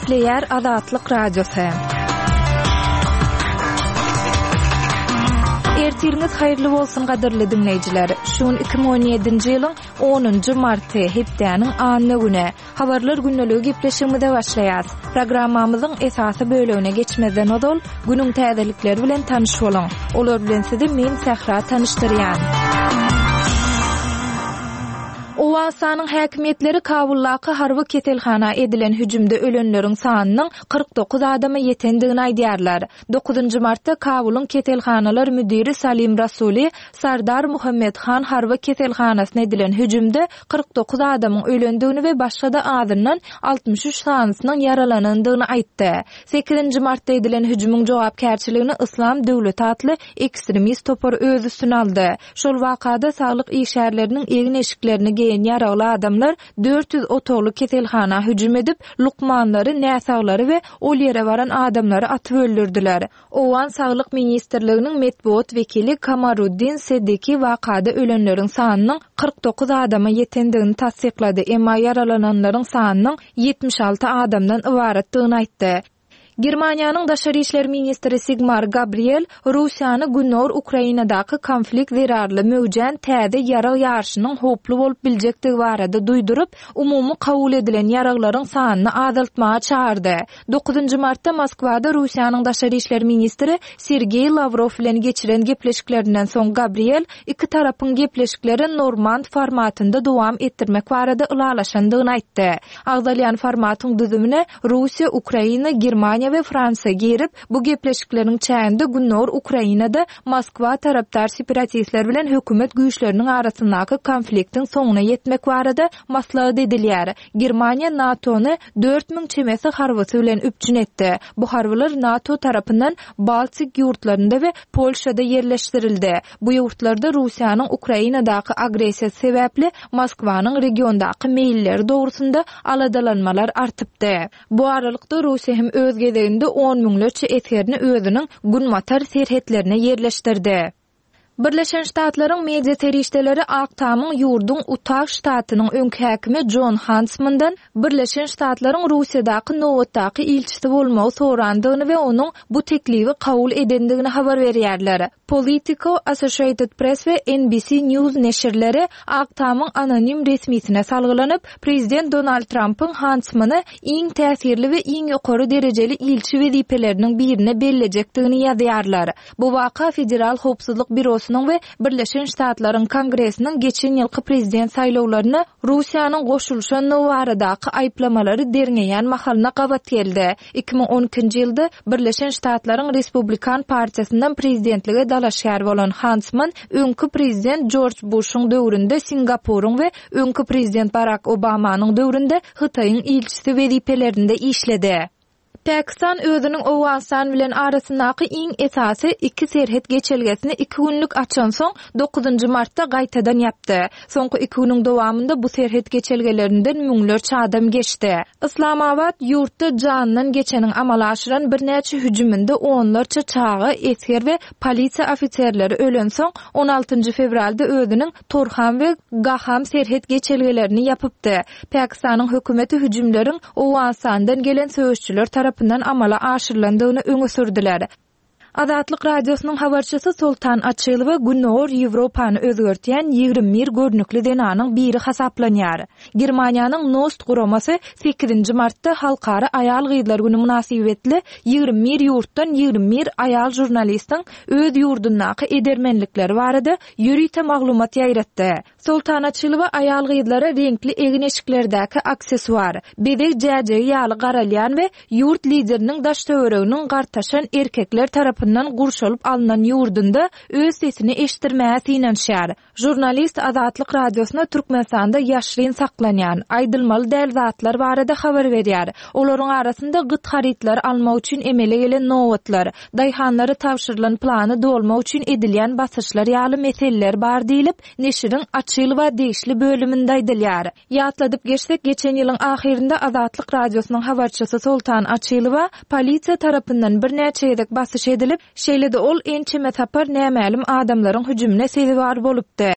Gepleýär Azatlyk Radiosu. Ertiriniz haýyrly bolsun gaderli dinleýijiler. Şuň 2017-nji ýylyň 10-njy marty hepdeniň anyny güne habarlar günneligi gepleşigimizde başlaýas. Programmamyzyň esasy bölegine geçmeden odol günüň täzelikleri bilen tanyş boluň. Olar bilen sizi men Sahra tanışdyrýan. Owasanyň häkimetleri Kabullaky harby ketelhana edilen hüjümde ölenleriň sanynyň 49 adama ýetendigini aýdýarlar. 9-njy martda Kabulyň ketelhanalar müdiri Salim Rasuli Sardar Muhammedhan harby ketelhanasyna edilen hüjümde 49 adamyň ölendigini we başga da azyndan 63 sanynyň yaralanandygyny aýtdy. 8-nji martda edilen hüjümüň jogapkärçiligini Islam Döwleti atly ekstremist topar öz üstüne aldy. Şol wakada saglyk işgärleriniň egin eşiklerini yaralı adamlar 400 otogly ketelhana hüjüm edip lukmanlary, näsaglary we ol ýere baran adamlary atyp öldürdiler. Owan Saglyk Ministrliginiň metbuat wekili Kamaruddin Sedeki wakada ölenleriň sanynyň 49 adama ýetendigini tasdiklady. Emma yaralananlaryň sanynyň 76 adamdan ibaratdygyny aýtdy. Germaniýanyň daşary işler ministri Sigmar Gabriel Russiýany Günnor Ukrainadaky konflikt zerarly möwjän täze ýarag ýarşynyň hoply bolup biljekdigi barada duýdurup, umumy kabul edilen ýaraglaryň sanyny azaltmaga çağırdy. 9-njy martda Moskwada Russiýanyň daşary işler ministri Sergey Lavrov bilen geçiren gepleşiklerinden soň Gabriel iki tarapyň gepleşikleri Normand formatynda dowam etdirmek barada ılalaşandygyny aýtdy. Agdalýan formatyň düzümine Russiýa, Ukraina, Germaniýa we Fransa girip bu gepleşikleriň çäğinde Günnor Ukrainada Moskwa tarapdar separatistler bilen hökümet güýçleriniň arasyndaky konfliktiň soňuna ýetmek barada maslahat edilýär. Germaniýa NATO-ny 4000 çemesi harbysy bilen üpjün etdi. Bu harbylar NATO tarapyndan Baltik ýurtlarynda we Polşada yerleşdirildi. Bu ýurtlarda Russiýanyň Ukrainadaky agresiýasy sebäpli Moskwanyň regiondaky meýilleri dogrusunda aladalanmalar artypdy. Bu aralykda Russiýa hem öz gezeginde 10 miňlerçe eserini özüniň günmatar serhetlerine yerleşdirdi. Birleşen Ştatlaryň media terişdeleri Aktamyň ýurdun Utah ştatynyň öňki häkimi John Huntsman'dan Birleşen Ştatlaryň Russiýadaky nowatdaky ilçisi bolmagy sorandygyny we onuň bu teklibi kabul edendigini habar berýärler. Politico, Associated Press ve NBC News neşirleri Aktamyň anonim resmisine salgylanyp, Prezident Donald Trump'ın Huntsman'ı iň täsirli we iň ýokary derejeli ilçi wezipeleriniň birine bellejakdygyny ýazýarlar. Bu waka Federal Howpsuzlyk Bürosynyň we Birleşen Ştatlaryň Kongresiniň geçen ýylky prezident saýlawlaryna Russiýanyň goşulşan nowaradaky aýplamalary derňeýän mahalyna gabat geldi. 2012-nji ýylda Birleşen Ştatlaryň Respublikan partiýasyndan prezidentlige dalaşýar bolan Huntsman, öňkü prezident George Bush'un döwründe Singaporyň we öňkü prezident Barack Obamanyň döwründe Hytaýyň ilçisi wezipelerinde işledi. Pakistan özüniň Owastan bilen arasyndaky iň esasy iki serhet geçelgesini 2 günlük açan soň 9-njy martda gaýtadan ýapdy. Soňky 2 güniň dowamında bu serhet geçelgelerinden müňlerçe adam geçdi. Islamabad ýurtda janynyň geçeniň amala aşyran bir näçe hüjüminde onlarça çağı, esker we polisiýa ofitserleri ölen soň 16-njy fevralda özüniň Torham we Gaham serhet geçelgelerini ýapypdy. Pakistanyň hökümeti hüjümleriň Owastandan gelen söýüşçüler tarapyndan amala aşyrylandygyny öňe sürdiler. Azatlyk Radiosynyň habarçysy Sultan Açylowa Günnor Ýewropany özgertýän 21 görnükli denanyň biri hasaplanýar. Germaniýanyň Nost guramasy 8-nji martda Halkara Aýal Gyýdlar güni münasibetli 21 ýurtdan 21 aýal jurnalistiň öz ýurdundaky edermenlikleri barada ýürüýte maglumat ýaýratdy. Sultan Açylowa aýal gyýdlara renkli egin eşiklerdäki aksesuar, bedek jäjegi ýaly garalýan we ýurt lideriniň daş töwereginiň gartaşan erkekler tarapyndan gurşalyp alynan ýurdunda öz sesini eşitdirmäge synanşýar. Jurnalist Azatlyk Radiosyna Türkmenistanda ýaşryn saklanýan aýdylmaly däl zatlar barada habar berýär. Olaryň arasynda gyt haritler almak üçin emele gelen nowatlar, daýhanlary tawşyrylan plany dolmak üçin edilýän basyşlar ýaly meseleler bar diýilip, neşiriň Açylowa deýişli bölüminde aýdylýar. Ýatladyp geçsek, geçen ýylyň ahirinde Azatlyk Radiosynyň habarçysy Sultan Açylowa polisiýa tarapyndan bir näçe ýedek basyş edilip, şeýle-de ol ençeme tapar nämälim adamlaryň hüjümine sebäp bolupdy.